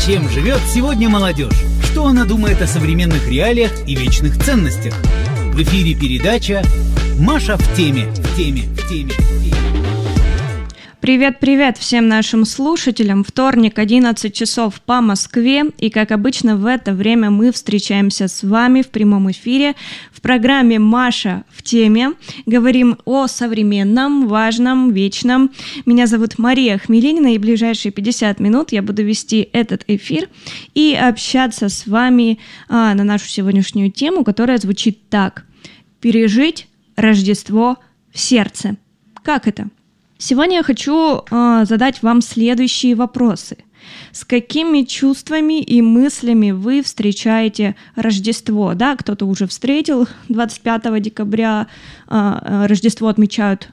Чем живет сегодня молодежь? Что она думает о современных реалиях и вечных ценностях? В эфире передача «Маша в теме». Привет всем нашим слушателям. Вторник, 11 часов по Москве. И, как обычно, в это время мы встречаемся с вами в прямом эфире в программе «Маша в теме». Говорим о современном, важном, вечном. Меня зовут Мария Хмелинина, и ближайшие 50 минут я буду вести этот эфир и общаться с вами на нашу сегодняшнюю тему, которая звучит так. Пережить Рождество в сердце. Как это? Сегодня я хочу задать вам следующие вопросы. С какими чувствами и мыслями вы встречаете Рождество? Да, кто-то уже встретил 25 декабря, Рождество отмечали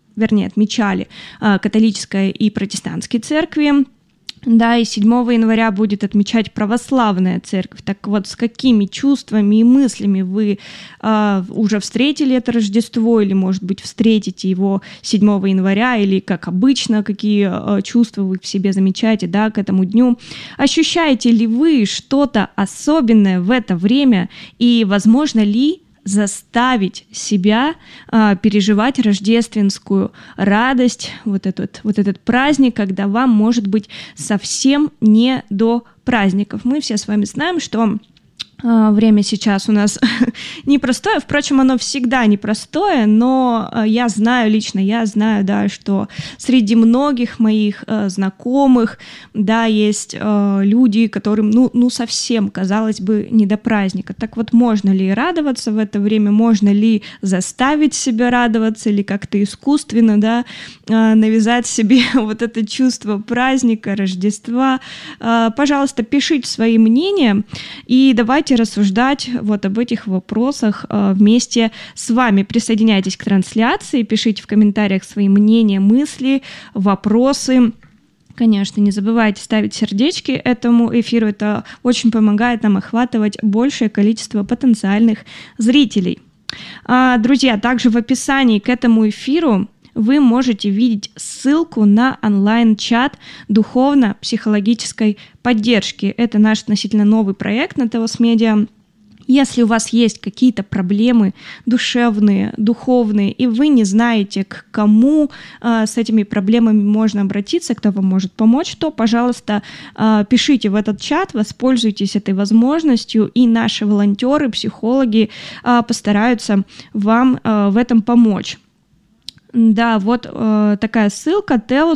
католическая и протестантские церкви. Да, и 7 января будет отмечать православная церковь. Так вот, с какими чувствами и мыслями вы уже встретили это Рождество, или, может быть, встретите его 7 января, или, как обычно, какие чувства вы в себе замечаете, да, к этому дню? Ощущаете ли вы что-то особенное в это время, и возможно ли заставить себя переживать рождественскую радость, вот этот праздник, когда вам может быть совсем не до праздников. Мы все с вами знаем, что время сейчас у нас непростое, впрочем, оно всегда непростое, но я знаю, да, что среди многих моих знакомых, да, есть люди, которым, совсем, казалось бы, не до праздника. Так вот, можно ли радоваться в это время, можно ли заставить себя радоваться, или как-то искусственно, да, навязать себе вот это чувство праздника, Рождества? Пожалуйста, пишите свои мнения, и давайте рассуждать вот об этих вопросах вместе с вами. Присоединяйтесь к трансляции, пишите в комментариях свои мнения, мысли, вопросы. Конечно, не забывайте ставить сердечки этому эфиру, это очень помогает нам охватывать большее количество потенциальных зрителей. Друзья, также в описании к этому эфиру вы можете видеть ссылку на онлайн-чат духовно-психологической поддержки. Это наш относительно новый проект на Теос Медиа. Если у вас есть какие-то проблемы душевные, духовные, и вы не знаете, к кому с этими проблемами можно обратиться, кто вам может помочь, то, пожалуйста, пишите в этот чат, воспользуйтесь этой возможностью, и наши волонтеры, психологи постараются вам в этом помочь. Да, вот такая ссылка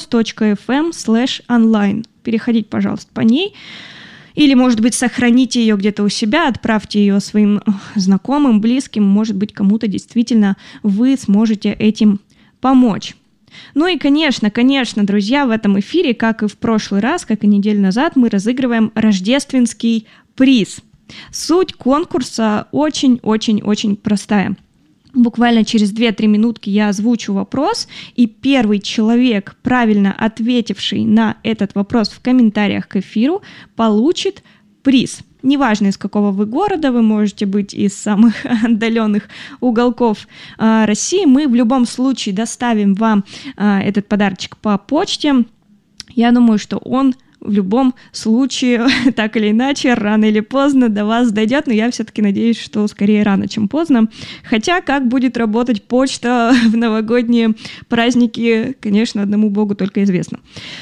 teos.fm/online. Переходите, пожалуйста, по ней. Или, может быть, сохраните ее где-то у себя, отправьте ее своим знакомым, близким. Может быть, кому-то действительно вы сможете этим помочь. Ну и, конечно, друзья, в этом эфире, как и в прошлый раз, как и неделю назад, мы разыгрываем рождественский приз. Суть конкурса очень-очень-очень простая. Буквально через 2-3 минутки я озвучу вопрос, и первый человек, правильно ответивший на этот вопрос в комментариях к эфиру, получит приз. Неважно, из какого вы города, вы можете быть из самых отдаленных уголков России, мы в любом случае доставим вам этот подарочек по почте. Я думаю, что он в любом случае, так или иначе, рано или поздно до вас дойдет, но я все-таки надеюсь, что скорее рано, чем поздно. Хотя, как будет работать почта в новогодние праздники, конечно, одному Богу только известно.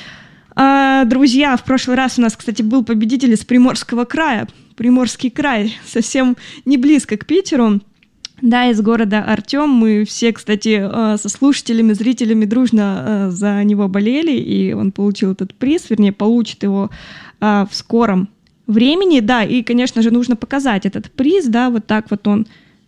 Друзья, в прошлый раз у нас, кстати, был победитель из Приморского края. Приморский край, совсем не близко к Питеру. Да, из города Артем. Мы все, кстати, со слушателями, зрителями дружно за него болели, и он получил этот приз, вернее, получит его в скором времени. Да, и, конечно же, нужно показать этот приз, да, вот так вот он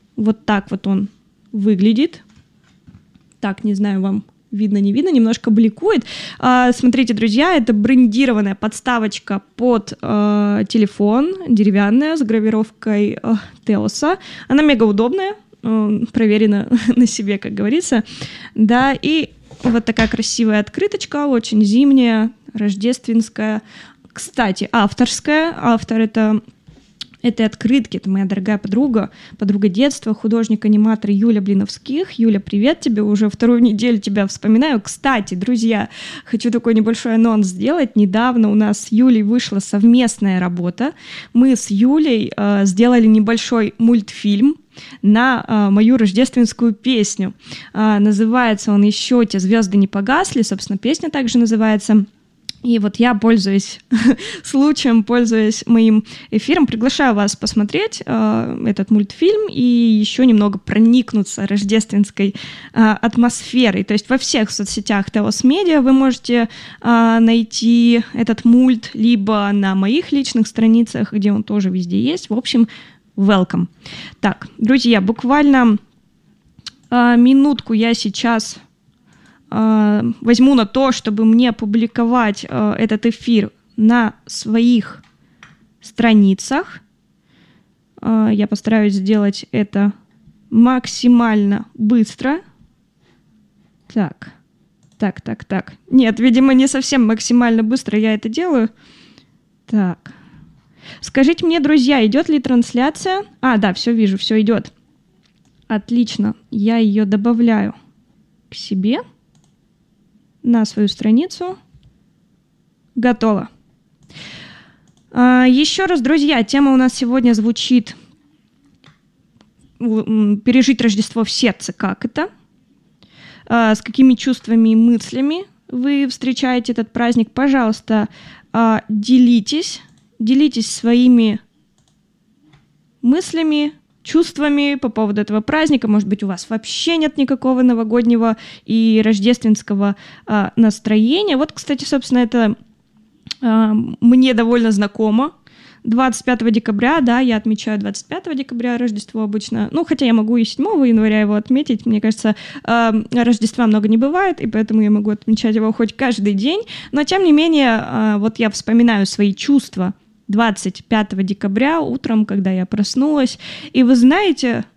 выглядит. Так, не знаю, вам видно, не видно, немножко бликует. Смотрите, друзья, это брендированная подставочка под телефон, деревянная, с гравировкой Теоса. Она мега удобная, проверена на себе, как говорится. Да, и вот такая красивая открыточка, очень зимняя, рождественская. Кстати, авторская. Автор — это этой открытки. Это моя дорогая подруга детства, художник-аниматор Юля Блиновских. Юля, привет тебе, уже вторую неделю тебя вспоминаю. Кстати, друзья, хочу такой небольшой анонс сделать. Недавно у нас с Юлей вышла совместная работа. Мы с Юлей сделали небольшой мультфильм на мою рождественскую песню. Называется он «Еще те звезды не погасли», собственно, песня также называется. И вот я, пользуясь случаем, пользуясь моим эфиром, приглашаю вас посмотреть этот мультфильм и еще немного проникнуться рождественской атмосферой. То есть во всех соцсетях Теос Медиа вы можете найти этот мульт, либо на моих личных страницах, где он тоже везде есть. В общем, welcome. Так, друзья, буквально минутку я сейчас возьму на то, чтобы мне публиковать этот эфир на своих страницах. Я постараюсь сделать это максимально быстро. Так. Нет, видимо, не совсем максимально быстро я это делаю. Так. Скажите мне, друзья, идет ли трансляция? Да, все вижу, все идет. Отлично. Я ее добавляю к себе на свою страницу. Готово. Еще раз, друзья, тема у нас сегодня звучит «Пережить Рождество в сердце. Как это?». С какими чувствами и мыслями вы встречаете этот праздник? Пожалуйста, делитесь своими мыслями, чувствами по поводу этого праздника. Может быть, у вас вообще нет никакого новогоднего и рождественского настроения. Вот, кстати, собственно, это мне довольно знакомо. 25 декабря, да, я отмечаю 25 декабря Рождество обычно. Хотя я могу и 7 января его отметить. Мне кажется, Рождества много не бывает, и поэтому я могу отмечать его хоть каждый день. Но, тем не менее, вот я вспоминаю свои чувства 25 декабря утром, когда я проснулась, и вы знаете,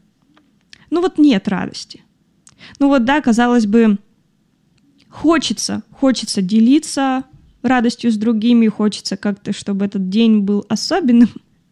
нет радости. Да, казалось бы, хочется делиться радостью с другими, хочется как-то, чтобы этот день был особенным.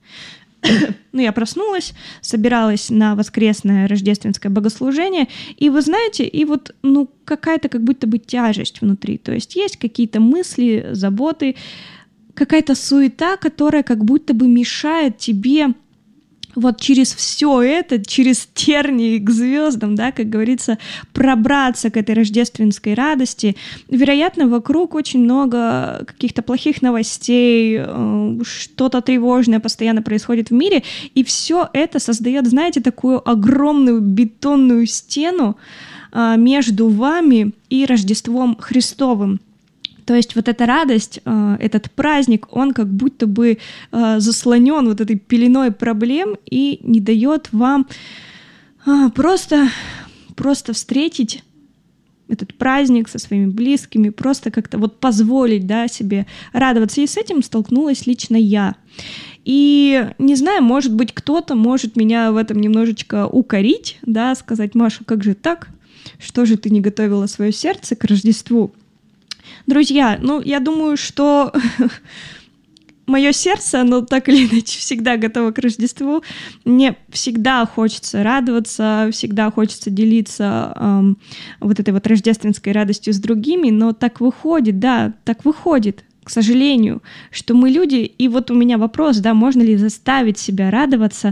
Я проснулась, собиралась на воскресное рождественское богослужение, и вы знаете, и какая-то как будто бы тяжесть внутри, то есть какие-то мысли, заботы, какая-то суета, которая как будто бы мешает тебе вот через все это, через тернии к звездам, да, как говорится, пробраться к этой рождественской радости. Вероятно, вокруг очень много каких-то плохих новостей, что-то тревожное постоянно происходит в мире, и все это создает, знаете, такую огромную бетонную стену между вами и Рождеством Христовым. То есть вот эта радость, этот праздник, он как будто бы заслонен вот этой пеленой проблем и не дает вам просто встретить этот праздник со своими близкими, просто как-то вот позволить, да, себе радоваться. И с этим столкнулась лично я. И не знаю, может быть, кто-то может меня в этом немножечко укорить, да, сказать: Маша, как же так? Что же ты не готовила свое сердце к Рождеству? Друзья, я думаю, что мое сердце, оно так или иначе всегда готово к Рождеству. Мне всегда хочется радоваться, всегда хочется делиться вот этой вот рождественской радостью с другими, но так выходит, к сожалению, что мы люди, и вот у меня вопрос, да, можно ли заставить себя радоваться.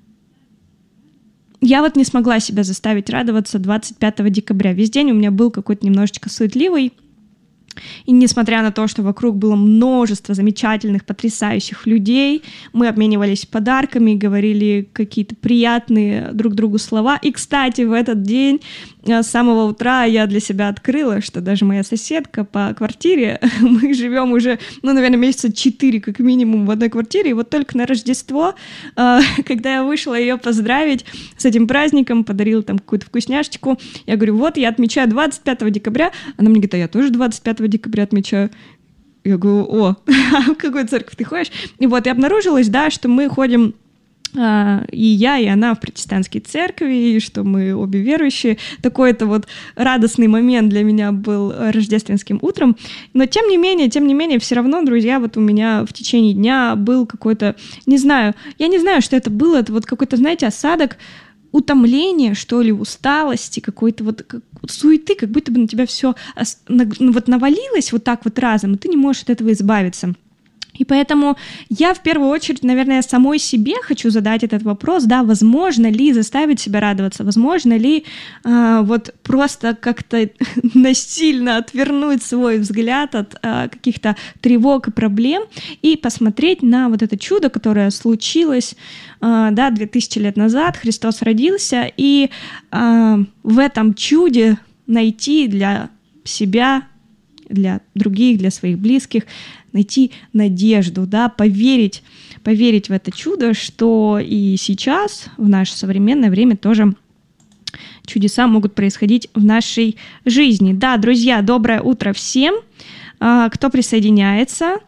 Я вот не смогла себя заставить радоваться 25 декабря. Весь день у меня был какой-то немножечко суетливый. И несмотря на то, что вокруг было множество замечательных, потрясающих людей, мы обменивались подарками, говорили какие-то приятные друг другу слова. И, кстати, в этот день с самого утра я для себя открыла, что даже моя соседка по квартире, мы живем уже, наверное, месяца 4 как минимум в одной квартире, и вот только на Рождество, когда я вышла ее поздравить с этим праздником, подарила там какую-то вкусняшечку, я говорю: вот, я отмечаю 25 декабря, она мне говорит: а я тоже 25 декабря отмечаю. Я говорю: о, в какую церковь ты ходишь? И вот, и обнаружилось, да, что мы ходим и я, и она в протестантской церкви, и что мы обе верующие. Такой это вот радостный момент для меня был рождественским утром. Но тем не менее, все равно, друзья, вот у меня в течение дня был какой-то, я не знаю, что это было, это вот какой-то, знаете, осадок утомления, что ли, усталости, какой-то вот суеты, как будто бы на тебя все вот навалилось вот так вот разом, и ты не можешь от этого избавиться. И поэтому я в первую очередь, наверное, самой себе хочу задать этот вопрос, да, возможно ли заставить себя радоваться, возможно ли вот просто как-то насильно отвернуть свой взгляд от каких-то тревог и проблем и посмотреть на вот это чудо, которое случилось, да, 2000 лет назад, Христос родился, и в этом чуде найти для себя, для других, для своих близких, найти надежду, да, поверить в это чудо, что и сейчас, в наше современное время, тоже чудеса могут происходить в нашей жизни. Да, друзья, доброе утро всем, кто присоединяется.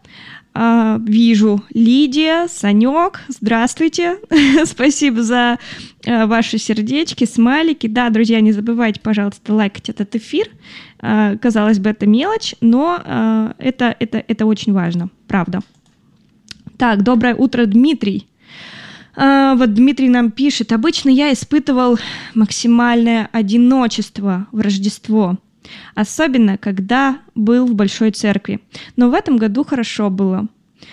Вижу Лидия, Санек, здравствуйте, спасибо за ваши сердечки, смайлики. Да, друзья, не забывайте, пожалуйста, лайкать этот эфир. Казалось бы, это мелочь, но это очень важно, правда. Так, доброе утро, Дмитрий. Вот Дмитрий нам пишет: обычно я испытывал максимальное одиночество в Рождество, особенно когда был в Большой Церкви. Но в этом году хорошо было.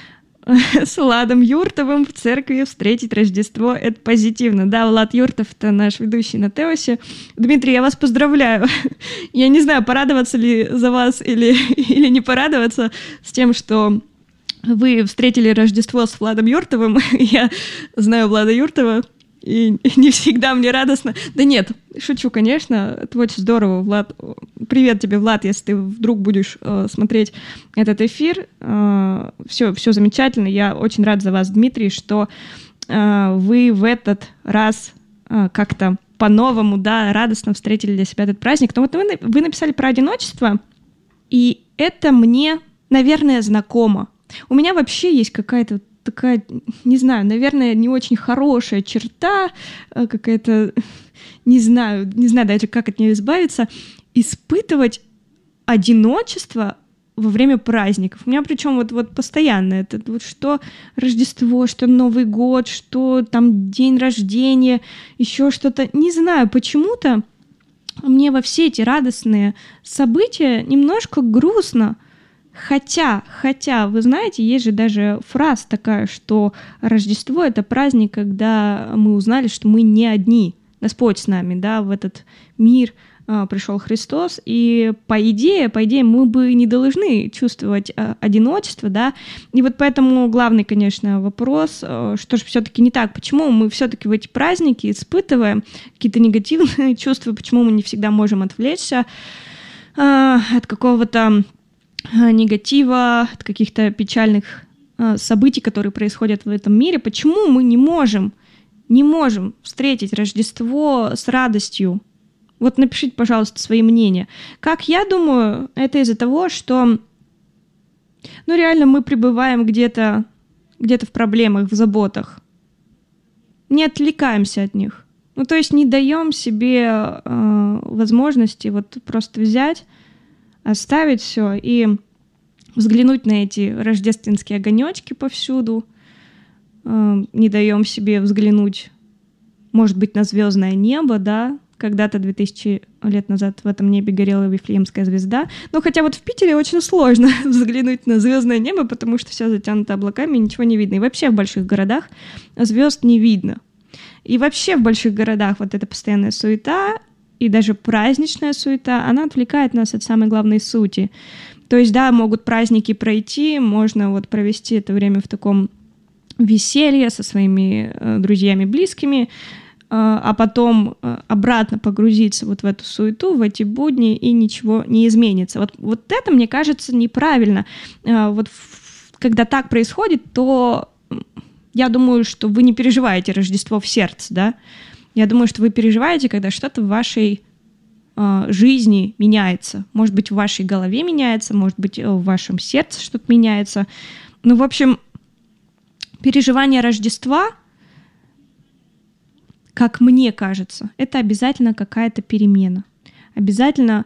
С Владом Юртовым в церкви встретить Рождество — это позитивно. Да, Влад Юртов — это наш ведущий на Теосе. Дмитрий, я вас поздравляю. Я не знаю, порадоваться ли за вас или не порадоваться с тем, что вы встретили Рождество с Владом Юртовым. Я знаю Влада Юртова, и не всегда мне радостно. Да нет, шучу, конечно, это очень здорово, Влад. Привет тебе, Влад, если ты вдруг будешь смотреть этот эфир. Все замечательно, я очень рад за вас, Дмитрий, что вы в этот раз как-то по-новому, да, радостно встретили для себя этот праздник. Но вот вы написали про одиночество, и это мне, наверное, знакомо. У меня вообще есть какая-то такая, не знаю, наверное, не очень хорошая черта, какая-то, не знаю даже, как от нее избавиться, испытывать одиночество во время праздников. У меня причем вот постоянно это вот что Рождество, что Новый год, что там день рождения, еще что-то. Не знаю, почему-то мне во все эти радостные события немножко грустно. Хотя, вы знаете, есть же даже фраза такая, что Рождество — это праздник, когда мы узнали, что мы не одни. Господь с нами, да, в этот мир пришел Христос, и по идее мы бы не должны чувствовать одиночество, да, и вот поэтому главный, конечно, вопрос, что же все-таки не так, почему мы все-таки в эти праздники испытываем какие-то негативные чувства, почему мы не всегда можем отвлечься от какого-то негатива, от каких-то печальных событий, которые происходят в этом мире. Почему мы не можем встретить Рождество с радостью? Вот напишите, пожалуйста, свои мнения. Как я думаю, это из-за того, что реально мы пребываем где-то в проблемах, в заботах. Не отвлекаемся от них. То есть не даем себе возможности вот просто взять, оставить все и взглянуть на эти рождественские огонечки повсюду. Не даем себе взглянуть, может быть, на звездное небо, да. Когда-то 2000 лет назад в этом небе горела Вифлеемская звезда. Но хотя вот в Питере очень сложно взглянуть на звездное небо, потому что все затянуто облаками, ничего не видно. И вообще в больших городах звезд не видно. И вообще в больших городах вот эта постоянная суета и даже праздничная суета, она отвлекает нас от самой главной сути. То есть, да, могут праздники пройти, можно вот провести это время в таком веселье со своими друзьями, близкими, а потом обратно погрузиться вот в эту суету, в эти будни, и ничего не изменится. Вот это, мне кажется, неправильно. Вот когда так происходит, то я думаю, что вы не переживаете Рождество в сердце, да? Я думаю, что вы переживаете, когда что-то в вашей жизни меняется. Может быть, в вашей голове меняется, может быть, в вашем сердце что-то меняется. В общем, переживание Рождества как мне кажется, это обязательно какая-то перемена. Обязательно,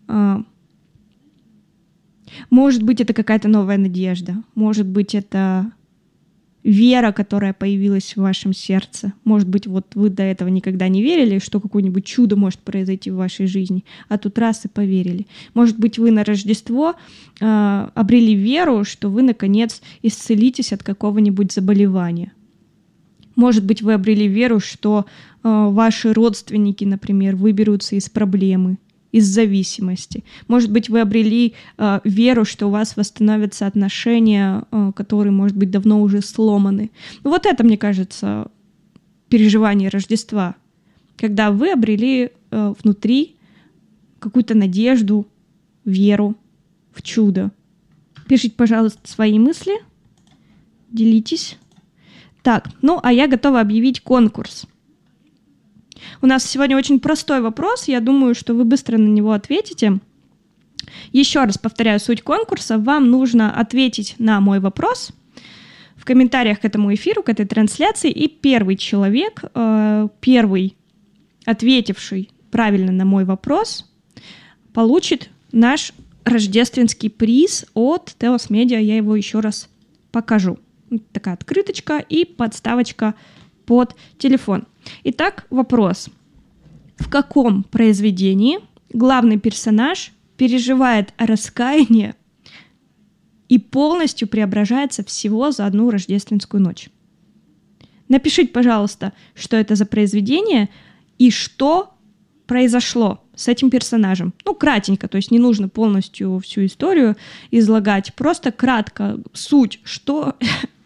может быть, это какая-то новая надежда, может быть, это вера, которая появилась в вашем сердце. Может быть, вот вы до этого никогда не верили, что какое-нибудь чудо может произойти в вашей жизни, а тут раз и поверили. Может быть, вы на Рождество обрели веру, что вы, наконец, исцелитесь от какого-нибудь заболевания. Может быть, вы обрели веру, что ваши родственники, например, выберутся из проблемы, из зависимости. Может быть, вы обрели веру, что у вас восстановятся отношения, которые, может быть, давно уже сломаны. Вот это, мне кажется, переживание Рождества, когда вы обрели внутри какую-то надежду, веру в чудо. Пишите, пожалуйста, свои мысли, делитесь. Так, а я готова объявить конкурс. У нас сегодня очень простой вопрос, я думаю, что вы быстро на него ответите. Еще раз повторяю суть конкурса. Вам нужно ответить на мой вопрос в комментариях к этому эфиру, к этой трансляции, и первый человек, первый ответивший правильно на мой вопрос, получит наш рождественский приз от Teos Media. Я его еще раз покажу. Такая открыточка и подставочка под телефон. Итак, вопрос. В каком произведении главный персонаж переживает раскаяние и полностью преображается всего за одну рождественскую ночь? Напишите, пожалуйста, что это за произведение и что произошло с этим персонажем. Кратенько, то есть не нужно полностью всю историю излагать, просто кратко суть, что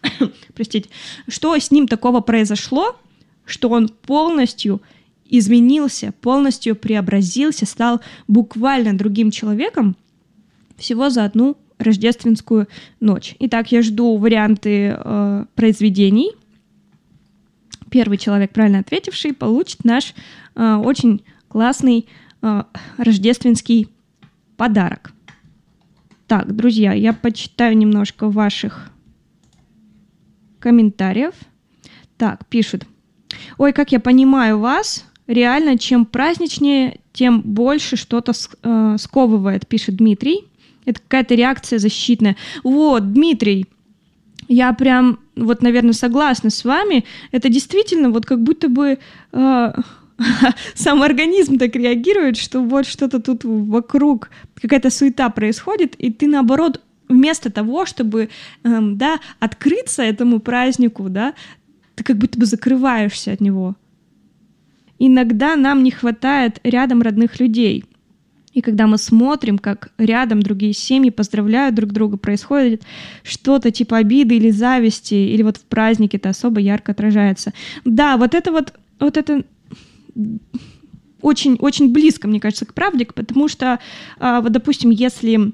с ним такого произошло, что он полностью изменился, полностью преобразился, стал буквально другим человеком всего за одну рождественскую ночь. Итак, я жду варианты произведений. Первый человек, правильно ответивший, получит наш очень классный рождественский подарок. Так, друзья, я почитаю немножко ваших комментариев. Так, пишут. Ой, как я понимаю вас. Реально, чем праздничнее, тем больше что-то сковывает, пишет Дмитрий. Это какая-то реакция защитная. Вот, Дмитрий, я прям, наверное, согласна с вами. Это действительно как будто бы сам организм так реагирует, что вот что-то тут вокруг, какая-то суета происходит, и ты, наоборот, вместо того, чтобы открыться этому празднику, ты как будто бы закрываешься от него. Иногда нам не хватает рядом родных людей. И когда мы смотрим, как рядом другие семьи поздравляют друг друга, происходит что-то типа обиды или зависти, или в празднике это особо ярко отражается. Да, вот это очень, очень близко, мне кажется, к правде, потому что, допустим, если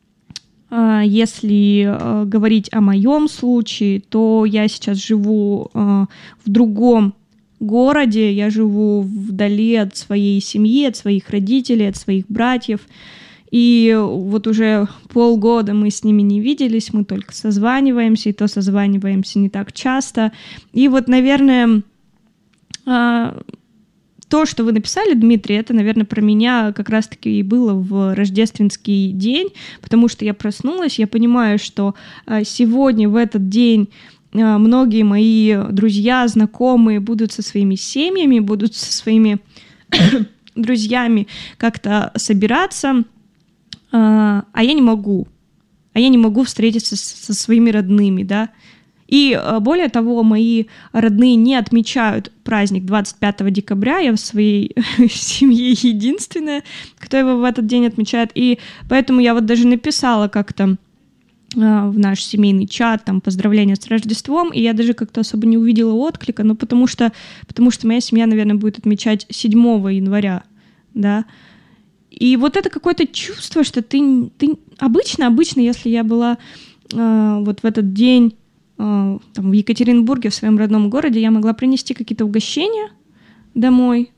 говорить о моем случае, то я сейчас живу в другом городе, я живу вдали от своей семьи, от своих родителей, от своих братьев, и уже полгода мы с ними не виделись, мы только созваниваемся, и то созваниваемся не так часто. И наверное, то, что вы написали, Дмитрий, это, наверное, про меня как раз-таки и было в рождественский день, потому что я проснулась, я понимаю, что сегодня, в этот день, многие мои друзья, знакомые будут со своими семьями, будут со своими друзьями как-то собираться, а я не могу. Встретиться со своими родными, И более того, мои родные не отмечают праздник 25 декабря. Я в своей семье единственная, кто его в этот день отмечает. И поэтому я даже написала как-то в наш семейный чат поздравления с Рождеством, и я даже как-то особо не увидела отклика, потому что моя семья, наверное, будет отмечать 7 января, И это какое-то чувство, что ты обычно, если я была в этот день в Екатеринбурге, в своем родном городе, я могла принести какие-то угощения домой,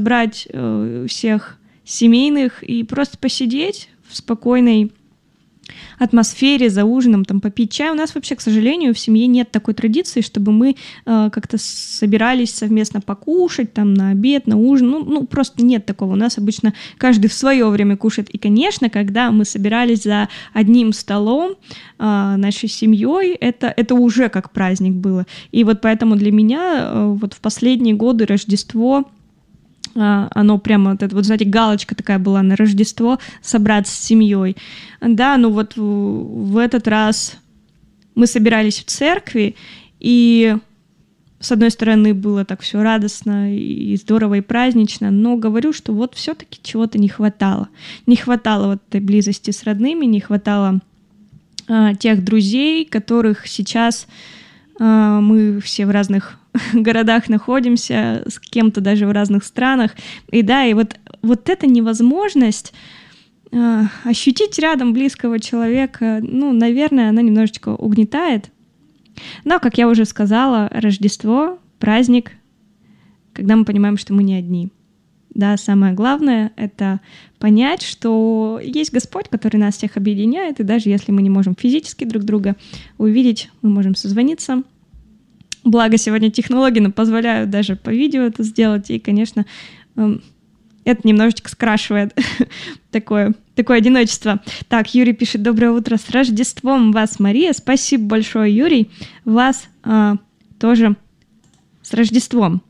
собрать всех семейных и просто посидеть в спокойной атмосфере, за ужином, там, попить чай. У нас вообще, к сожалению, в семье нет такой традиции, чтобы мы как-то собирались совместно покушать, там, на обед, на ужин. Ну, просто нет такого. У нас обычно каждый в свое время кушает. И, конечно, когда мы собирались за одним столом нашей семьей, это уже как праздник было. И вот поэтому для меня вот в последние годы Рождество, оно прямо, вот это вот, знаете, галочка такая была на Рождество, собраться с семьей. Да, ну вот в этот раз мы собирались в церкви, и с одной стороны было так все радостно и здорово, и празднично, но говорю, что вот все-таки чего-то не хватало. Не хватало вот этой близости с родными, не хватало тех друзей, которых сейчас мы все в разных городах находимся, с кем-то даже в разных странах. И да, и вот эта невозможность ощутить рядом близкого человека, ну, наверное, она немножечко угнетает. Но, как я уже сказала, Рождество, праздник, когда мы понимаем, что мы не одни. Да, самое главное — это понять, что есть Господь, который нас всех объединяет, и даже если мы не можем физически друг друга увидеть, мы можем созвониться. Благо, сегодня технологии нам позволяют даже по видео это сделать, и, конечно, это немножечко скрашивает такое одиночество. Так, Юрий пишет: доброе утро, с Рождеством вас, Мария. Спасибо большое, Юрий. Вас тоже с Рождеством.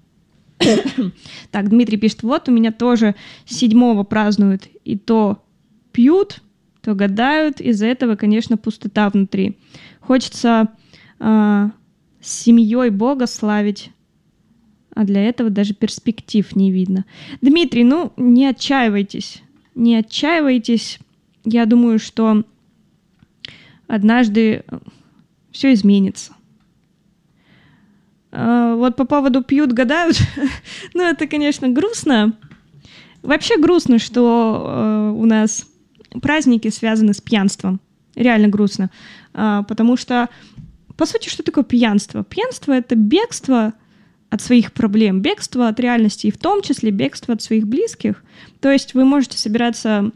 Так, Дмитрий пишет: вот у меня тоже 7-го празднуют, и то пьют, то гадают, из-за этого, конечно, пустота внутри. Хочется с семьей Бога славить, а для этого даже перспектив не видно. Дмитрий, ну, не отчаивайтесь. Я думаю, что однажды все изменится. Вот по поводу пьют, гадают, ну, это, конечно, грустно. Вообще грустно, что у нас праздники связаны с пьянством. Реально грустно. Потому что, по сути, что такое пьянство? Пьянство — это бегство от своих проблем, бегство от реальности, и в том числе бегство от своих близких. То есть вы можете собираться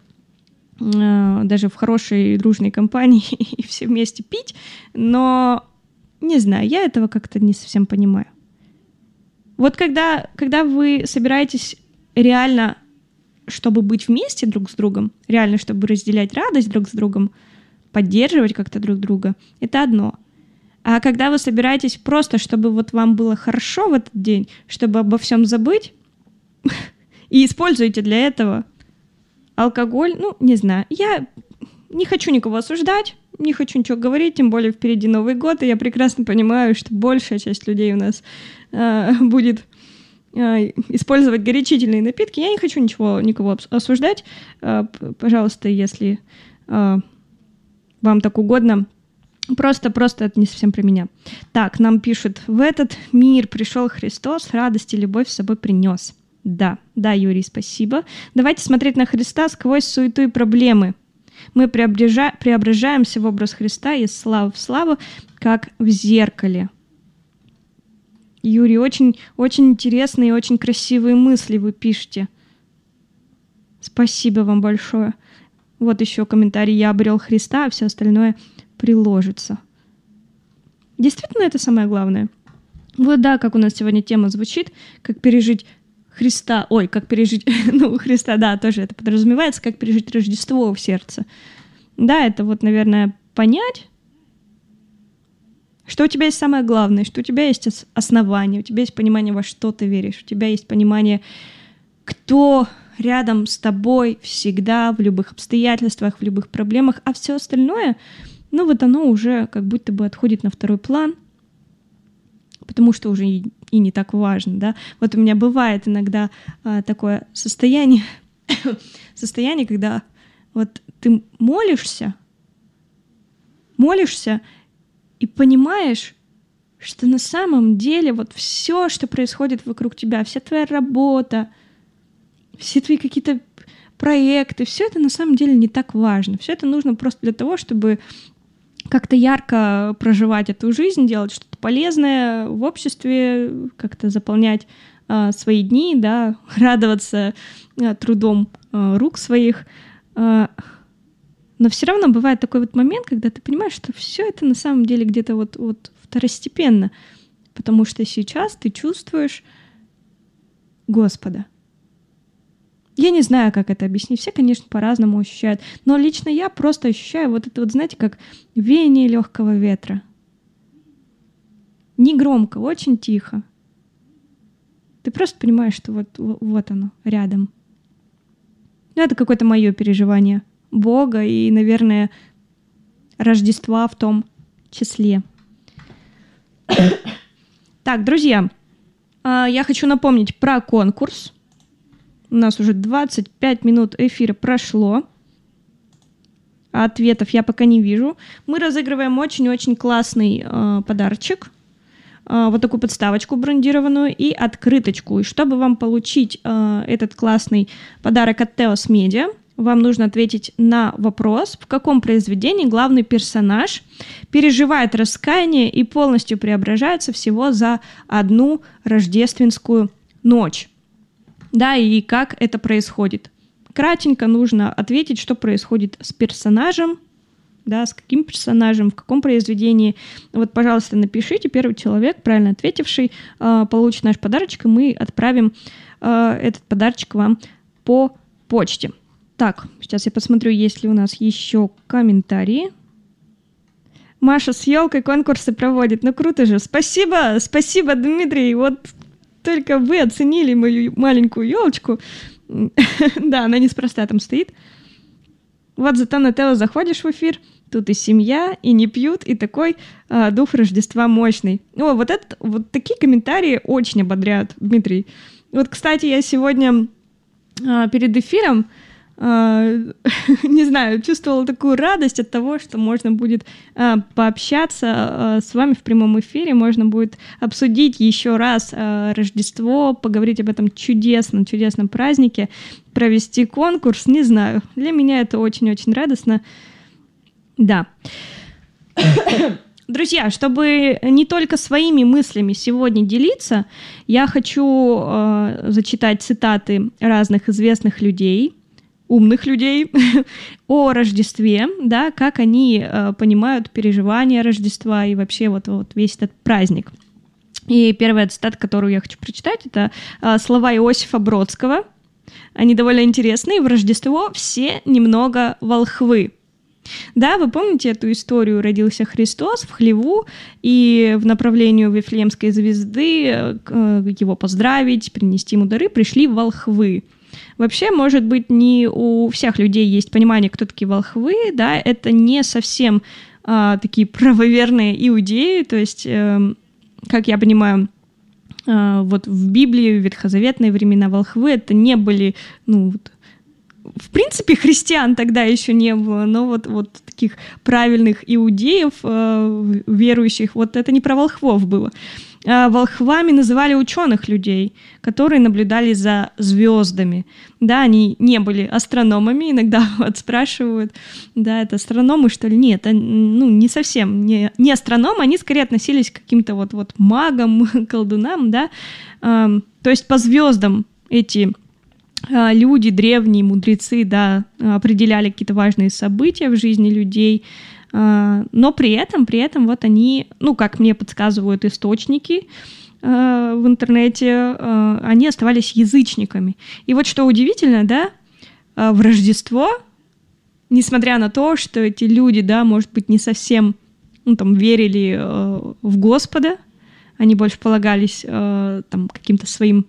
даже в хорошей дружной компании и все вместе пить, но, не знаю, я этого как-то не совсем понимаю. Вот когда вы собираетесь реально, чтобы быть вместе друг с другом, реально, чтобы разделять радость друг с другом, поддерживать как-то друг друга, это одно. А когда вы собираетесь просто, чтобы вот вам было хорошо в этот день, чтобы обо всем забыть, и используете для этого алкоголь, ну, не знаю, я не хочу никого осуждать, не хочу ничего говорить, тем более впереди Новый год, и я прекрасно понимаю, что большая часть людей у нас будет использовать горячительные напитки. Я не хочу никого осуждать. Пожалуйста, если вам так угодно, просто это не совсем про меня. Так, нам пишут: в этот мир пришел Христос, радость и любовь с собой принес. Да, Юрий, спасибо. Давайте смотреть на Христа сквозь суету и проблемы. Мы преображаемся в образ Христа из славы в славу, как в зеркале. Юрий, очень, очень интересные и очень красивые мысли вы пишете. Спасибо вам большое. Вот еще комментарий: я обрел Христа, а все остальное приложится. Действительно, это самое главное. Вот да, как у нас сегодня тема звучит, как пережить Христа, как пережить, Христа, да, тоже это подразумевается, как пережить Рождество в сердце. Да, это вот, наверное, понять, что у тебя есть самое главное, что у тебя есть основание, у тебя есть понимание, во что ты веришь, у тебя есть понимание, кто рядом с тобой всегда, в любых обстоятельствах, в любых проблемах, а все остальное, вот оно уже как будто бы отходит на второй план, потому что уже и не так важно, да. Вот у меня бывает иногда такое состояние, когда вот ты молишься и понимаешь, что на самом деле вот все, что происходит вокруг тебя, вся твоя работа, все твои какие-то проекты, все это на самом деле не так важно. Все это нужно просто для того, чтобы как-то ярко проживать эту жизнь, делать что-то полезное в обществе, как-то заполнять свои дни, да, радоваться трудом рук своих. Но все равно бывает такой вот момент, когда ты понимаешь, что все это на самом деле где-то вот второстепенно, потому что сейчас ты чувствуешь Господа. Я не знаю, как это объяснить. Все, конечно, по-разному ощущают. Но лично я просто ощущаю вот это вот, знаете, как веяние легкого ветра. Не громко, очень тихо. Ты просто понимаешь, что вот оно, рядом. Ну, это какое-то мое переживание Бога и, наверное, Рождества в том числе. Так, друзья, я хочу напомнить про конкурс. У нас уже 25 минут эфира прошло. Ответов я пока не вижу. Мы разыгрываем очень-очень классный подарочек. Вот такую подставочку брендированную и открыточку. И чтобы вам получить этот классный подарок от Teos Media, вам нужно ответить на вопрос, в каком произведении главный персонаж переживает раскаяние и полностью преображается всего за одну рождественскую ночь. Да, и как это происходит. Кратенько нужно ответить, что происходит с персонажем, да, с каким персонажем, в каком произведении. Вот, пожалуйста, напишите. Первый человек, правильно ответивший, получит наш подарочек, и мы отправим этот подарочек вам по почте. Так, сейчас я посмотрю, есть ли у нас еще комментарии. Маша с елкой конкурсы проводит. Ну, круто же. Спасибо, Дмитрий. Вот только вы оценили мою маленькую елочку. Да, она неспроста там стоит. Вот зато на Тео заходишь в эфир, тут и семья, и не пьют, и такой дух Рождества мощный. О, вот такие комментарии очень ободряют, Дмитрий. Вот, кстати, я сегодня перед эфиром не знаю, чувствовала такую радость от того, что можно будет пообщаться с вами в прямом эфире, можно будет обсудить еще раз Рождество, поговорить об этом чудесном празднике, провести конкурс, не знаю. Для меня это очень-очень радостно. Да. Друзья, чтобы не только своими мыслями сегодня делиться, я хочу зачитать цитаты разных известных людей, умных людей о Рождестве, да, как они понимают переживания Рождества и вообще вот весь этот праздник. И первая цитата, которую я хочу прочитать, это слова Иосифа Бродского. Они довольно интересные. В Рождество все немного волхвы. Да, вы помните эту историю? Родился Христос в хлеву, и в направлении Вифлеемской звезды его поздравить, принести ему дары пришли волхвы. Вообще, может быть, не у всех людей есть понимание, кто такие волхвы, да, это не совсем такие правоверные иудеи, то есть, как я понимаю, вот в Библии, в ветхозаветные времена волхвы это не были, ну, вот, в принципе, христиан тогда еще не было, но вот таких правильных иудеев, верующих, вот это не про волхвов было. Волхвами называли ученых людей, которые наблюдали за звездами. Да, они не были астрономами, иногда вот спрашивают, да, это астрономы, что ли? Нет, ну, не совсем, не астрономы, они скорее относились к каким-то вот магам, колдунам, да, то есть по звездам эти люди, древние мудрецы, да, определяли какие-то важные события в жизни людей, но при этом вот они, ну, как мне подсказывают источники в интернете, они оставались язычниками. И вот что удивительно, да, в Рождество, несмотря на то, что эти люди, да, может быть, не совсем, ну, там, верили в Господа, они больше полагались там каким-то своим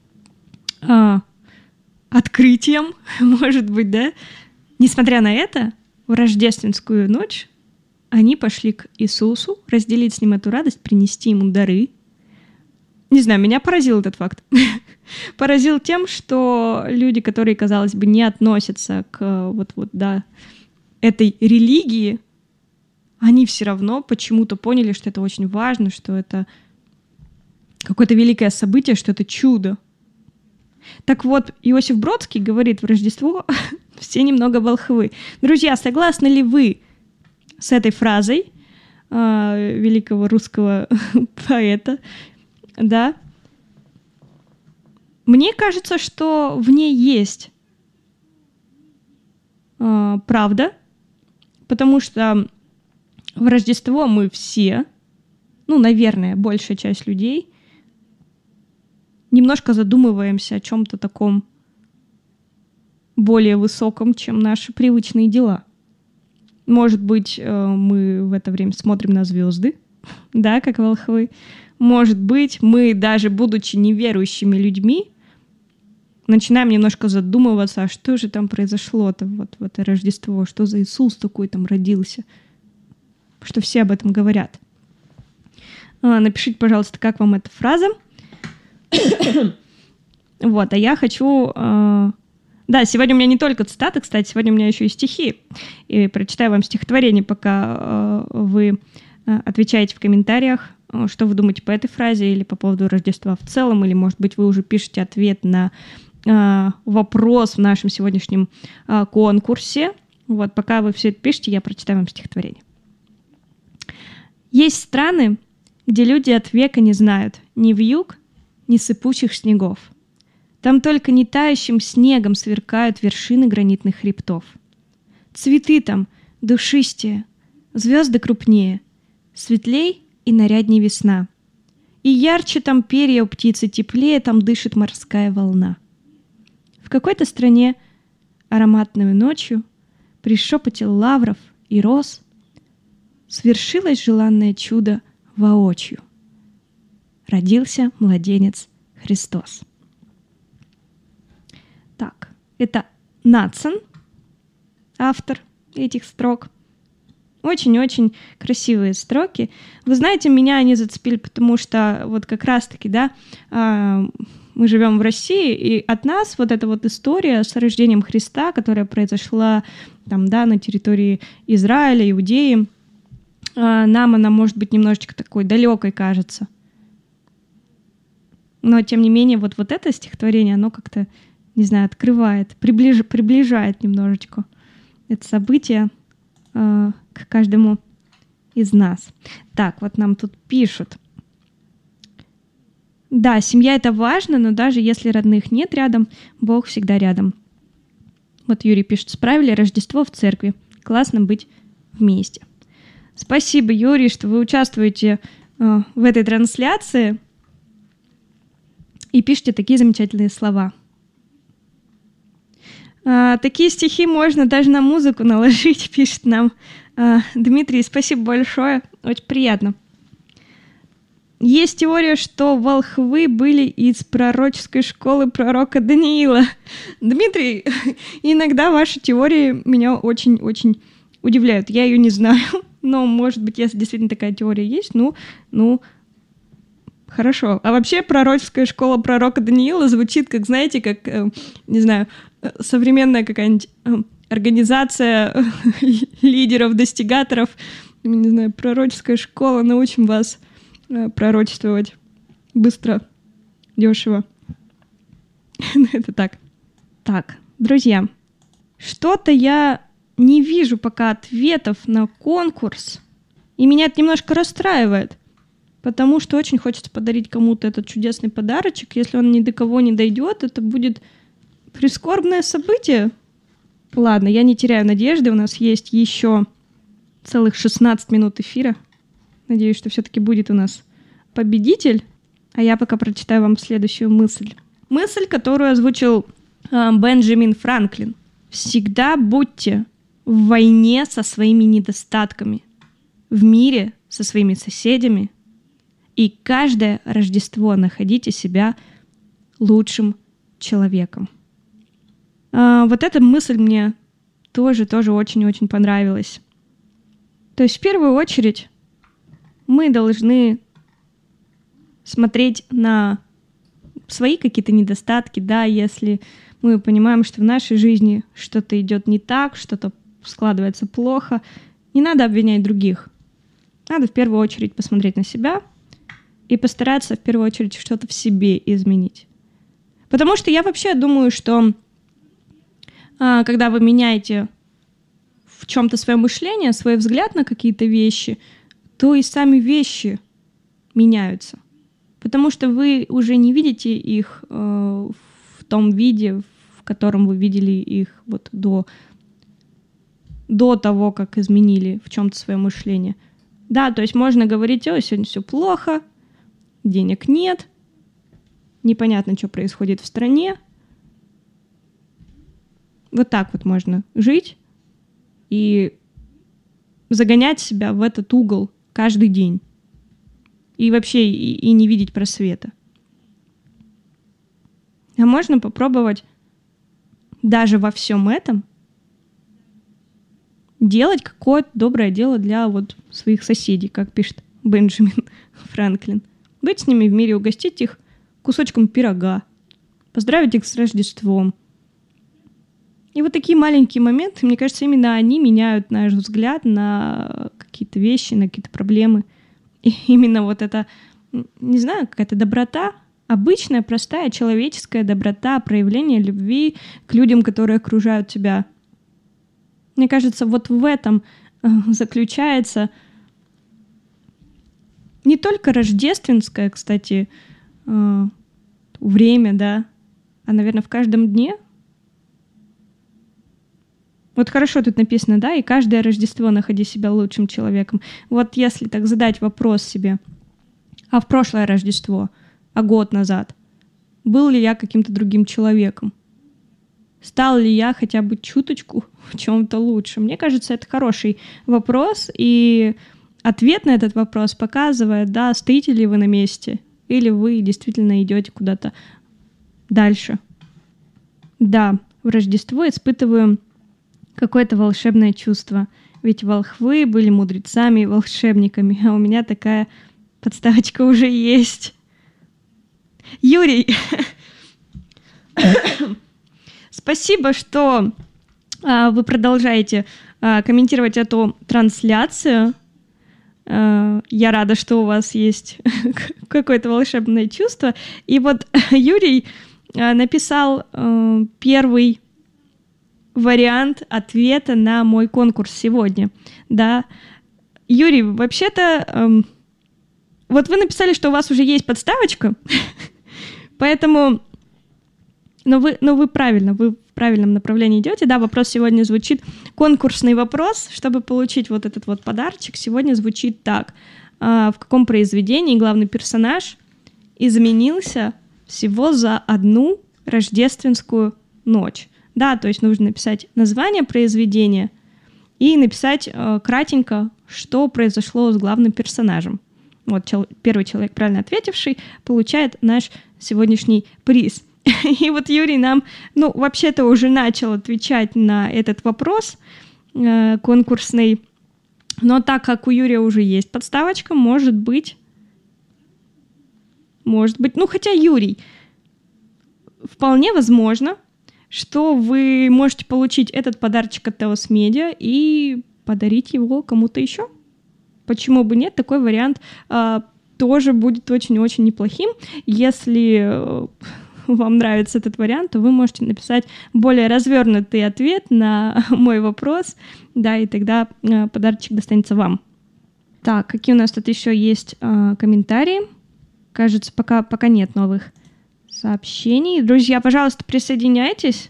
открытием, может быть, да, несмотря на это, в рождественскую ночь они пошли к Иисусу, разделить с ним эту радость, принести ему дары. Не знаю, меня поразил этот факт. Поразил тем, что люди, которые, казалось бы, не относятся к да, этой религии, они все равно почему-то поняли, что это очень важно, что это какое-то великое событие, что это чудо. Так вот, Иосиф Бродский говорит, в Рождество все немного волхвы. Друзья, согласны ли вы с этой фразой великого русского поэта? Да. Мне кажется, что в ней есть правда, Потому что в Рождество мы все, наверное, большая часть людей, немножко задумываемся о чем-то таком более высоком, чем наши привычные дела. Может быть, мы в это время смотрим на звезды, да, как волхвы. Может быть, мы, даже будучи неверующими людьми, начинаем немножко задумываться, а что же там произошло-то вот в это Рождество, что за Иисус такой там родился, что все об этом говорят. Напишите, пожалуйста, как вам эта фраза. Вот, а я хочу... Да, сегодня у меня не только цитаты, кстати, сегодня у меня еще и стихи. И прочитаю вам стихотворение, пока вы отвечаете в комментариях, что вы думаете по этой фразе или по поводу Рождества в целом, или, может быть, вы уже пишете ответ на вопрос в нашем сегодняшнем конкурсе. Вот, пока вы все это пишете, я прочитаю вам стихотворение. Есть страны, где люди от века не знают ни вьюг, ни сыпучих снегов. Там только не тающим снегом сверкают вершины гранитных хребтов. Цветы там душистее, звезды крупнее, светлей и нарядней весна. И ярче там перья у птицы, теплее там дышит морская волна. В какой-то стране ароматную ночью при шепоте лавров и роз свершилось желанное чудо воочию. Родился младенец Христос. Так, это Надсон, автор этих строк. Очень-очень красивые строки. Вы знаете, меня они зацепили, потому что вот как раз-таки, да, мы живем в России, и от нас вот эта вот история с рождением Христа, которая произошла там, да, на территории Израиля, Иудеи, нам она может быть немножечко такой далекой кажется. Но, тем не менее, вот это стихотворение, оно как-то, не знаю, открывает, приближает немножечко это событие к каждому из нас. Так, вот нам тут пишут. Да, семья — это важно, но даже если родных нет рядом, Бог всегда рядом. Вот Юрий пишет, справили Рождество в церкви. Классно быть вместе. Спасибо, Юрий, что вы участвуете в этой трансляции и пишите такие замечательные слова. Такие стихи можно даже на музыку наложить, пишет нам Дмитрий. Спасибо большое, очень приятно. Есть теория, что волхвы были из пророческой школы пророка Даниила. Дмитрий, иногда ваши теории меня очень-очень удивляют. Я ее не знаю, но, может быть, если действительно такая теория есть, ну, хорошо. А вообще пророческая школа пророка Даниила звучит, как, знаете, как, не знаю, современная какая-нибудь организация лидеров-достигаторов, не знаю, пророческая школа, научим вас пророчествовать быстро, дешево. Это так. Так, друзья, что-то я не вижу пока ответов на конкурс, и меня это немножко расстраивает, потому что очень хочется подарить кому-то этот чудесный подарочек. Если он ни до кого не дойдет, это будет прискорбное событие. Ладно, я не теряю надежды, у нас есть еще целых 16 минут эфира. Надеюсь, что все-таки будет у нас победитель. А я пока прочитаю вам следующую мысль. Мысль, которую озвучил Бенджамин Франклин. Всегда будьте в войне со своими недостатками, в мире со своими соседями, и каждое Рождество находите себя лучшим человеком. Вот эта мысль мне тоже очень-очень понравилась. То есть в первую очередь мы должны смотреть на свои какие-то недостатки, да, если мы понимаем, что в нашей жизни что-то идет не так, что-то складывается плохо, не надо обвинять других. Надо в первую очередь посмотреть на себя и постараться в первую очередь что-то в себе изменить. Потому что я вообще думаю, что когда вы меняете в чем-то свое мышление, свой взгляд на какие-то вещи, то и сами вещи меняются. Потому что вы уже не видите их в том виде, в котором вы видели их вот до до того, как изменили в чем-то свое мышление. Да, то есть можно говорить: ой, сегодня все плохо, денег нет, непонятно, что происходит в стране. Вот так вот можно жить и загонять себя в этот угол каждый день. И вообще и не видеть просвета. А можно попробовать даже во всем этом делать какое-то доброе дело для вот своих соседей, как пишет Бенджамин Франклин. Быть с ними в мире, угостить их кусочком пирога, поздравить их с Рождеством. И вот такие маленькие моменты, мне кажется, именно они меняют наш взгляд на какие-то вещи, на какие-то проблемы. И именно вот это, не знаю, какая-то доброта, обычная, простая, человеческая доброта, проявление любви к людям, которые окружают тебя. Мне кажется, вот в этом заключается не только рождественское, кстати, время, да, а, наверное, в каждом дне. Вот хорошо тут написано, да, и каждое Рождество находи себя лучшим человеком. Вот если так задать вопрос себе, а в прошлое Рождество, а год назад, был ли я каким-то другим человеком? Стал ли я хотя бы чуточку в чем-то лучше? Мне кажется, это хороший вопрос, и ответ на этот вопрос показывает, да, стоите ли вы на месте, или вы действительно идете куда-то дальше. Да, в Рождество испытываем какое-то волшебное чувство. Ведь волхвы были мудрецами и волшебниками, а у меня такая подставочка уже есть. Юрий, спасибо, что вы продолжаете комментировать эту трансляцию. Я рада, что у вас есть какое-то волшебное чувство. И вот Юрий написал первый вариант ответа на мой конкурс сегодня. Да. Юрий, вообще-то, вот вы написали, что у вас уже есть подставочка, поэтому, но вы правильно, вы в правильном направлении идете. Да, вопрос сегодня звучит, конкурсный вопрос, чтобы получить вот этот вот подарочек, сегодня звучит так. В каком произведении главный персонаж изменился всего за одну рождественскую ночь? Да, то есть нужно написать название произведения и написать кратенько, что произошло с главным персонажем. Вот первый человек, правильно ответивший, получает наш сегодняшний приз. И вот Юрий нам, вообще-то уже начал отвечать на этот вопрос конкурсный, но так как у Юрия уже есть подставочка, может быть, хотя Юрий, вполне возможно, что вы можете получить этот подарочек от Teos Media и подарить его кому-то еще. Почему бы нет? Такой вариант тоже будет очень-очень неплохим. Если вам нравится этот вариант, то вы можете написать более развернутый ответ на мой вопрос, да, и тогда подарочек достанется вам. Так, какие у нас тут еще есть комментарии? Кажется, пока нет новых сообщений. Друзья, пожалуйста, присоединяйтесь.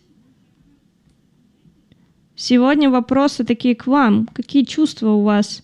Сегодня вопросы такие к вам. Какие чувства у вас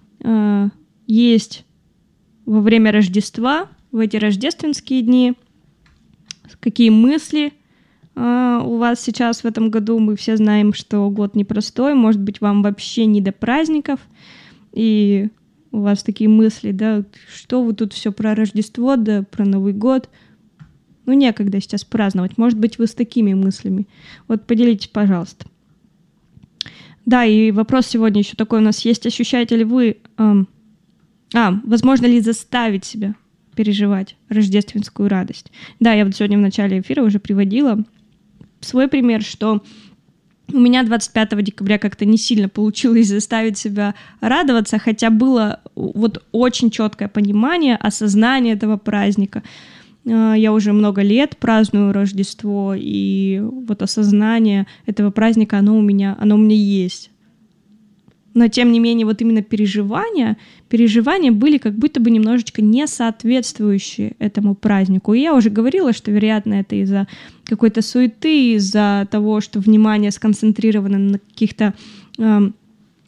есть во время Рождества, в эти рождественские дни? Какие мысли у вас сейчас в этом году? Мы все знаем, что год непростой. Может быть, вам вообще не до праздников. И у вас такие мысли, да, что вы тут все про Рождество, да про Новый год. Некогда сейчас праздновать. Может быть, вы с такими мыслями. Вот поделитесь, пожалуйста. Да, и вопрос сегодня еще такой у нас есть. Ощущаете ли вы... возможно ли заставить себя переживать рождественскую радость? Да, я вот сегодня в начале эфира уже приводила свой пример, что у меня 25 декабря как-то не сильно получилось заставить себя радоваться, хотя было вот очень четкое понимание, осознание этого праздника. Я уже много лет праздную Рождество, и вот осознание этого праздника, оно у меня есть. Но, тем не менее, вот именно переживания были как будто бы немножечко не соответствующие этому празднику. И я уже говорила, что, вероятно, это из-за какой-то суеты, из-за того, что внимание сконцентрировано на каких-то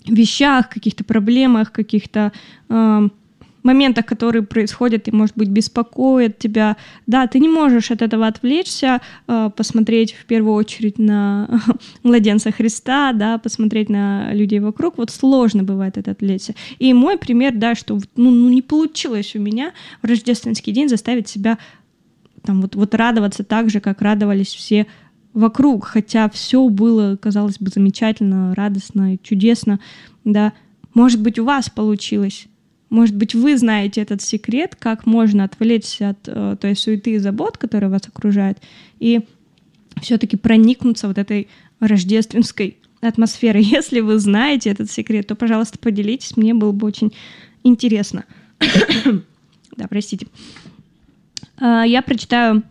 вещах, каких-то проблемах, каких-то моментах, которые происходят и, может быть, беспокоят тебя. Да, ты не можешь от этого отвлечься, посмотреть в первую очередь на младенца Христа, да, посмотреть на людей вокруг. Вот сложно бывает это отвлечься. И мой пример, да, что не получилось у меня в рождественский день заставить себя там вот радоваться так же, как радовались все вокруг, хотя все было, казалось бы, замечательно, радостно и чудесно, да. Может быть, у вас получилось. Может быть, вы знаете этот секрет, как можно отвлечься от той суеты и забот, которая вас окружает, и все-таки проникнуться вот этой рождественской атмосферой. Если вы знаете этот секрет, то, пожалуйста, поделитесь, мне было бы очень интересно. Да, простите. Я прочитаю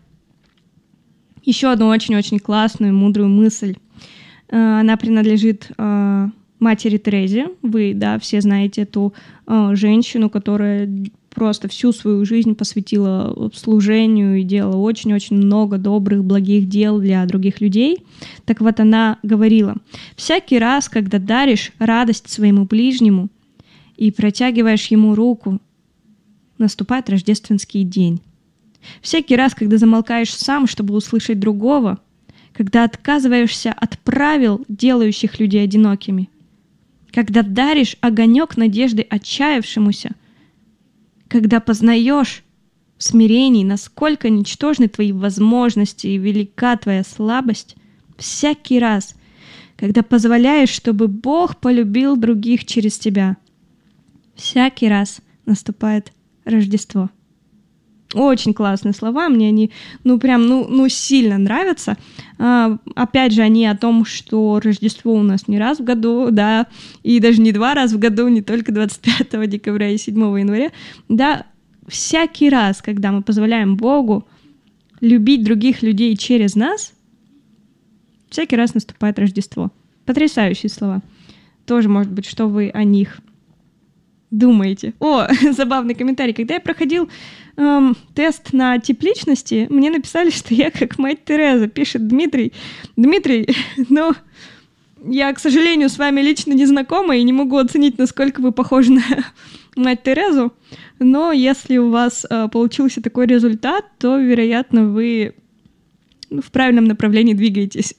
еще одну очень-очень классную, мудрую мысль. Она принадлежит матери Терезе. Вы, да, все знаете эту женщину, которая просто всю свою жизнь посвятила служению и делала очень-очень много добрых, благих дел для других людей. Так вот, она говорила: «Всякий раз, когда даришь радость своему ближнему и протягиваешь ему руку, наступает рождественский день. Всякий раз, когда замолкаешь сам, чтобы услышать другого, когда отказываешься от правил, делающих людей одинокими, когда даришь огонек надежды отчаявшемуся, когда познаешь в смирении, насколько ничтожны твои возможности и велика твоя слабость, всякий раз, когда позволяешь, чтобы Бог полюбил других через тебя, всякий раз наступает Рождество». Очень классные слова, мне они, сильно нравятся. Опять же, они о том, что Рождество у нас не раз в году, да, и даже не 2 раза в году, не только 25 декабря и 7 января, да, всякий раз, когда мы позволяем Богу любить других людей через нас, всякий раз наступает Рождество. Потрясающие слова. Тоже, может быть, что вы о них думаете. О, забавный комментарий. Когда я проходил тест на тип личности, мне написали, что я как мать Тереза, пишет Дмитрий. Дмитрий, я, к сожалению, с вами лично не знакома и не могу оценить, насколько вы похожи на мать Терезу, но если у вас получился такой результат, то, вероятно, вы в правильном направлении двигаетесь.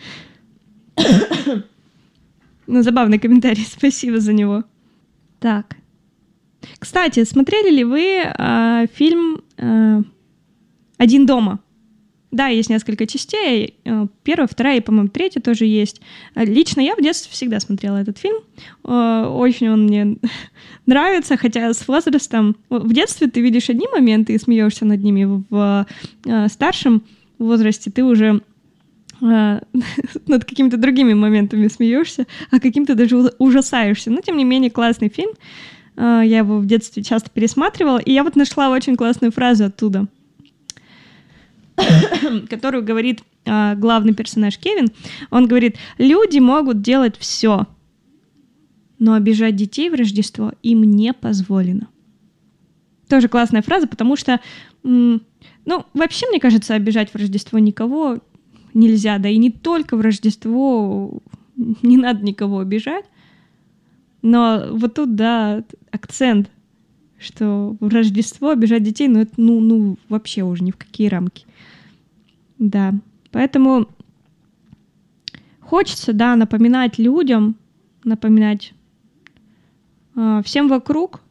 Забавный комментарий, спасибо за него. Так. Кстати, смотрели ли вы фильм «Один дома»? Да, есть несколько частей. 1, 2 и, по-моему, 3 тоже есть. Лично я в детстве всегда смотрела этот фильм. Очень он мне нравится, хотя с возрастом... В детстве ты видишь одни моменты и смеешься над ними. В старшем возрасте ты уже над какими-то другими моментами смеешься, а каким-то даже ужасаешься. Но, тем не менее, классный фильм. Я его в детстве часто пересматривала, и я вот нашла очень классную фразу оттуда, которую говорит главный персонаж Кевин. Он говорит: «Люди могут делать все, но обижать детей в Рождество им не позволено». Тоже классная фраза, потому что, вообще, мне кажется, обижать в Рождество никого нельзя, да и не только в Рождество не надо никого обижать. Но вот тут, да, акцент, что в Рождество обижать детей, это, вообще уже ни в какие рамки. Да, поэтому хочется, да, напоминать людям, напоминать всем вокруг,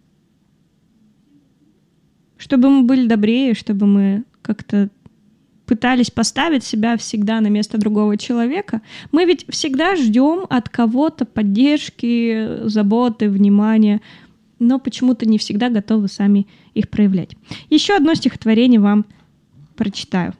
чтобы мы были добрее, чтобы мы как-то пытались поставить себя всегда на место другого человека. Мы ведь всегда ждем от кого-то поддержки, заботы, внимания, но почему-то не всегда готовы сами их проявлять. Еще одно стихотворение вам прочитаю.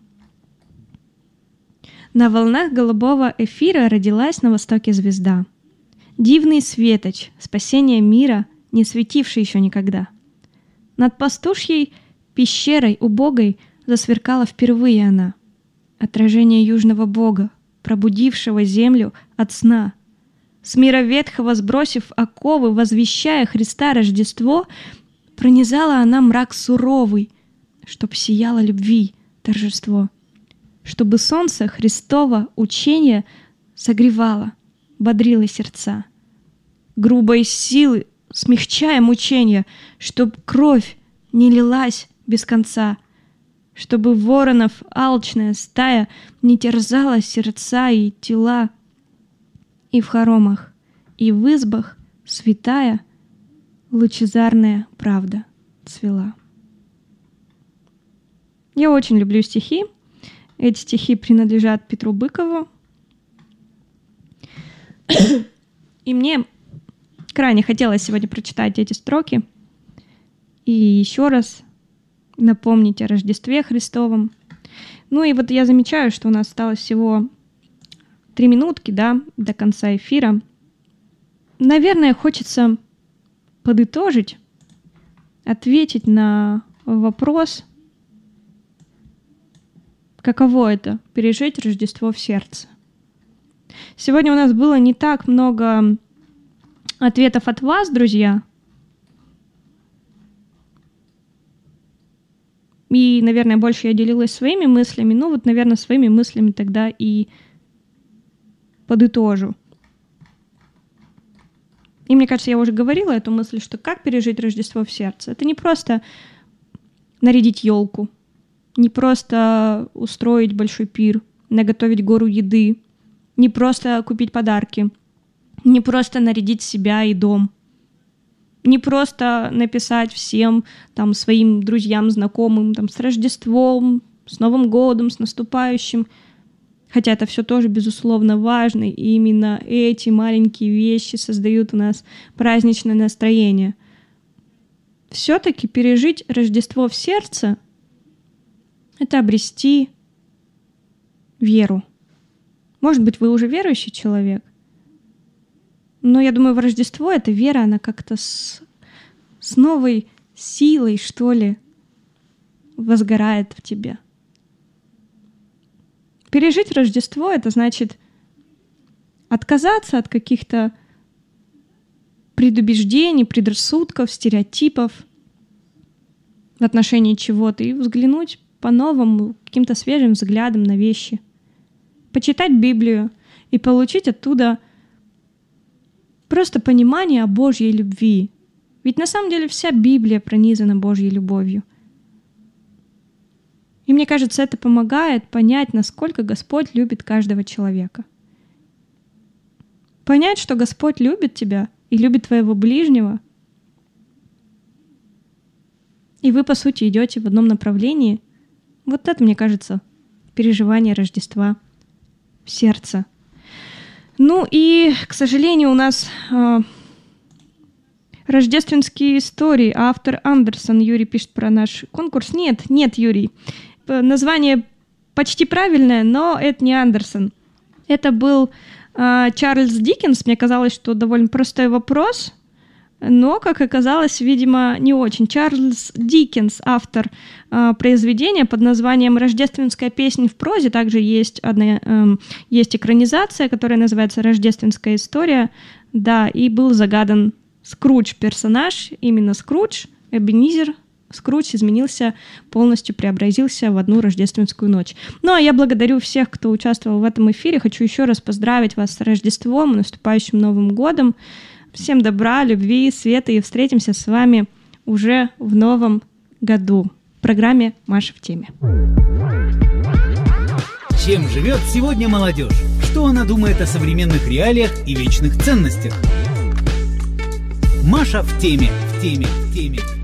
На волнах голубого эфира родилась на востоке звезда. Дивный светоч, спасение мира, не светивший еще никогда. Над пастушьей пещерой убогой засверкала впервые она. Отражение южного бога, пробудившего землю от сна. С мира ветхого сбросив оковы, возвещая Христа Рождество, пронизала она мрак суровый, чтоб сияло любви торжество, чтобы солнце Христова учения согревало, бодрило сердца. грубой силы, смягчая мучения, чтоб кровь не лилась без конца, чтобы воронов алчная стая не терзала сердца и тела. И в хоромах, и в избах святая лучезарная правда цвела. Я очень люблю стихи. Эти стихи принадлежат Петру Быкову. И мне крайне хотелось сегодня прочитать эти строки и еще раз напомнить о Рождестве Христовом. Ну и вот я замечаю, что у нас осталось всего 3 минутки, да, до конца эфира. Наверное, хочется подытожить, ответить на вопрос, каково это — пережить Рождество в сердце. Сегодня у нас было не так много ответов от вас, друзья. И, наверное, больше я делилась своими мыслями. Ну вот, наверное, своими мыслями тогда и подытожу. И мне кажется, я уже говорила эту мысль, что как пережить Рождество в сердце. Это не просто нарядить елку, не просто устроить большой пир, наготовить гору еды, не просто купить подарки, не просто нарядить себя и дом, не просто написать всем там, своим друзьям, знакомым там, с Рождеством, с Новым годом, с наступающим. Хотя это все тоже, безусловно, важно, и именно эти маленькие вещи создают у нас праздничное настроение. Все-таки пережить Рождество в сердце — это обрести веру. Может быть, вы уже верующий человек, но я думаю, в Рождество эта вера, она как-то с новой силой, что ли, возгорает в тебе. Пережить Рождество — это значит отказаться от каких-то предубеждений, предрассудков, стереотипов в отношении чего-то и взглянуть по-новому, каким-то свежим взглядом на вещи. Почитать Библию и получить оттуда просто понимание о Божьей любви. Ведь на самом деле вся Библия пронизана Божьей любовью. И мне кажется, это помогает понять, насколько Господь любит каждого человека. Понять, что Господь любит тебя и любит твоего ближнего. И вы, по сути, идете в одном направлении. Вот это, мне кажется, переживание Рождества в сердце. Ну и, к сожалению, у нас рождественские истории. Автор Андерсон. Юрий пишет про наш конкурс. Нет, Юрий. Название почти правильное, но это не Андерсон. Это был Чарльз Диккенс. Мне казалось, что довольно простой вопрос, но, как оказалось, видимо, не очень. Чарльз Диккенс, автор произведения под названием «Рождественская песнь в прозе». Также есть экранизация, которая называется «Рождественская история». Да, и был загадан Скрудж персонаж, именно Скрудж, Эбенизер Скрудж изменился, полностью преобразился в одну рождественскую ночь. Ну, а я благодарю всех, кто участвовал в этом эфире. Хочу еще раз поздравить вас с Рождеством, наступающим Новым годом. Всем добра, любви, света, и встретимся с вами уже в новом году в программе «Маша в теме». Чем живет сегодня молодежь? Что она думает о современных реалиях и вечных ценностях? Маша в теме, в теме, в теме.